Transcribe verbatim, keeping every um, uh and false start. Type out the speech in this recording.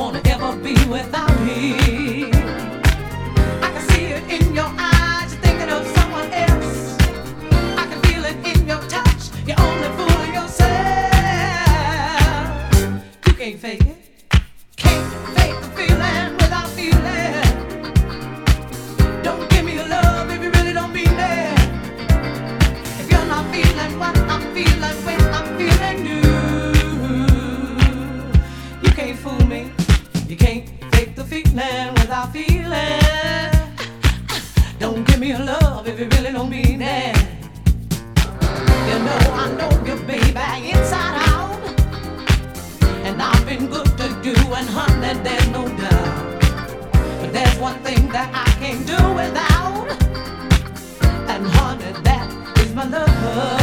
wanna ever be without me. I can see it in your eyes, you're thinking of someone else. I can feel it in your touch, you're only fooling yourself. You can't fake it. Can't fake the feeling without feeling. Don't give me your love if you really don't mean it. If you're not feeling what I'm feeling when I'm feeling you, you can't fool me. You can't fake the feeling without feeling. Don't give me your love if you really don't mean it. You know I know you, baby, inside out. And I've been good to you, and honey, there's no doubt. But there's one thing that I can't do without, and honey, that is my love.